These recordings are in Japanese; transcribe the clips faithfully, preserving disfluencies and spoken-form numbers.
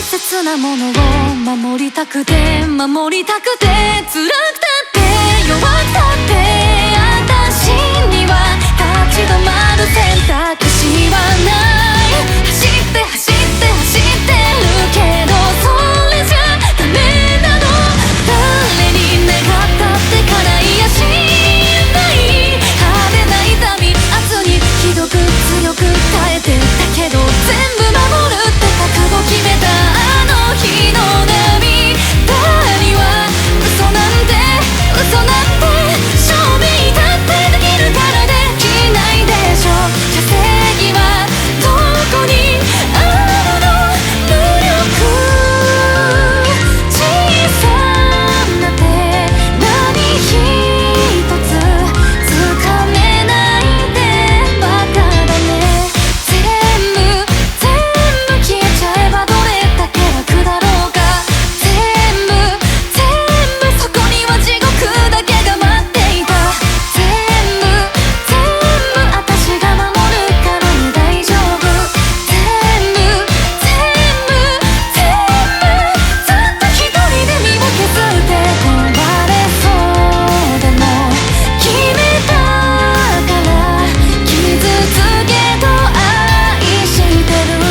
切なものを守りたくて守りたくて、辛くたって弱くたって私には立ち止まる選択肢はない。走って走って走ってるけどそれじゃダメなの。誰に願ったって叶いやしない派手な痛み、圧にひどく強く耐えてたけど全部守るって覚悟決めたあの日の涙には嘘なんて嘘なんて証明だってできるからできないでしょ。稼ぎはどこにあるの。無力小さな手何一つ掴めないでバカだね。全部全部消えちゃえばどれだけ楽だろうか。全部全部そこには地獄だけが待っていた。全部全部私が守るからね大丈夫。全部全部全部ずっと一人で身を削って壊れそうでも決めたから傷つけど愛してる。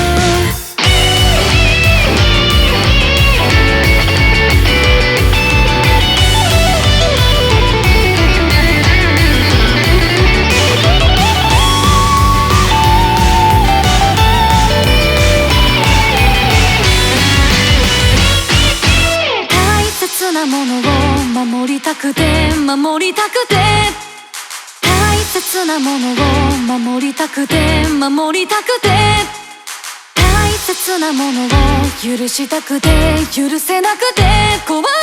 大切なものを守りたくて守りたくて、大切なものを守りたくて守りたくて、大切なものを許したくて許せなくて怖い